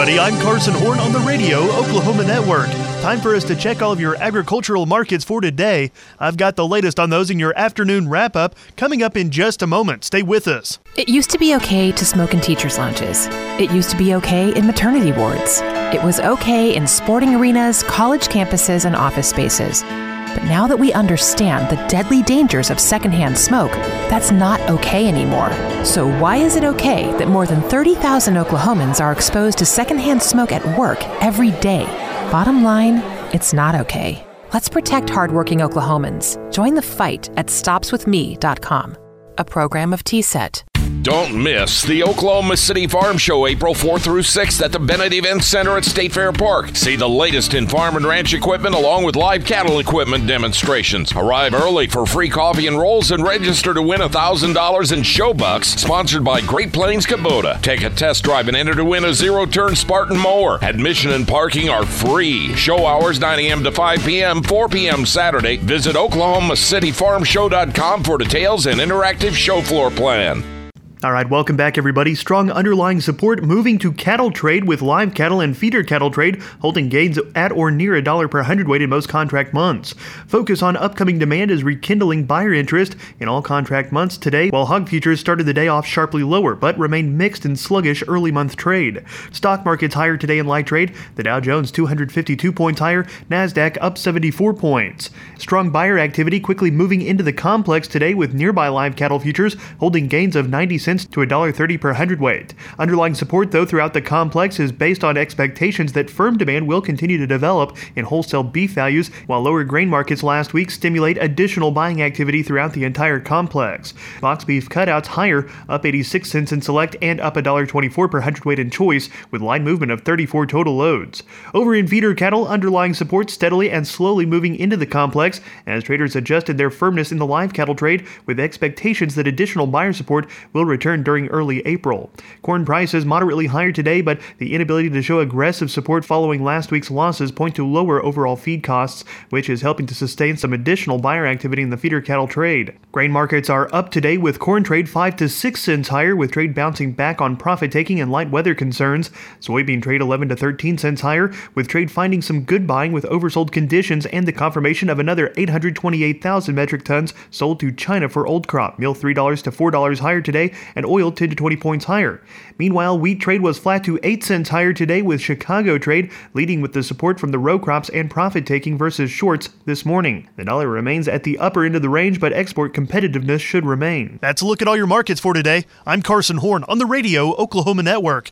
everybody. I'm Carson Horn on the Radio Oklahoma Network. Time for us to check all of your agricultural markets for today. I've got the latest on those in your afternoon wrap-up coming up in just a moment. Stay with us. It used to be okay to smoke in teachers' lounges. It used to be okay in maternity wards. It was okay in sporting arenas, college campuses, and office spaces. But now that we understand the deadly dangers of secondhand smoke, that's not okay anymore. So why is it okay that more than 30,000 Oklahomans are exposed to secondhand smoke at work every day? Bottom line, it's not okay. Let's protect hardworking Oklahomans. Join the fight at StopsWithMe.com, a program of TSET. Don't miss the Oklahoma City Farm Show April 4th through 6th at the Bennett Event Center at State Fair Park. See the latest in farm and ranch equipment along with live cattle equipment demonstrations. Arrive early for free coffee and rolls and register to win $1,000 in show bucks, sponsored by Great Plains Kubota. Take a test drive and enter to win a zero-turn Spartan mower. Admission and parking are free. Show hours 9 a.m. to 5 p.m., 4 p.m. Saturday. Visit OklahomaCityFarmShow.com for details and interactive show floor plan. All right, welcome back, everybody. Strong underlying support moving to cattle trade with live cattle and feeder cattle trade holding gains at or near $1 per hundredweight in most contract months. Focus on upcoming demand is rekindling buyer interest in all contract months today, while hog futures started the day off sharply lower but remained mixed and sluggish early month trade. Stock markets higher today in light trade. The Dow Jones 252 points higher, NASDAQ up 74 points. Strong buyer activity quickly moving into the complex today with nearby live cattle futures holding gains of 90 cents to $1.30 per hundredweight. Underlying support, though, throughout the complex is based on expectations that firm demand will continue to develop in wholesale beef values, while lower grain markets last week stimulate additional buying activity throughout the entire complex. Box beef cutouts higher, up 86 cents in select and up $1.24 per hundredweight in choice, with line movement of 34 total loads. Over in feeder cattle, underlying support steadily and slowly moving into the complex as traders adjusted their firmness in the live cattle trade, with expectations that additional buyer support will return during early April. Corn prices moderately higher today, but the inability to show aggressive support following last week's losses point to lower overall feed costs, which is helping to sustain some additional buyer activity in the feeder cattle trade. Grain markets are up today with corn trade 5 to 6 cents higher, with trade bouncing back on profit-taking and light weather concerns. Soybean trade 11 to 13 cents higher, with trade finding some good buying with oversold conditions and the confirmation of another 828,000 metric tons sold to China for old crop. Meal $3 to $4 higher today, and oil 10 to 20 points higher. Meanwhile, wheat trade was flat to 8 cents higher today, with Chicago trade leading with the support from the row crops and profit-taking versus shorts this morning. The dollar remains at the upper end of the range, but export competitiveness should remain. That's a look at all your markets for today. I'm Carson Horn on the Radio Oklahoma Network.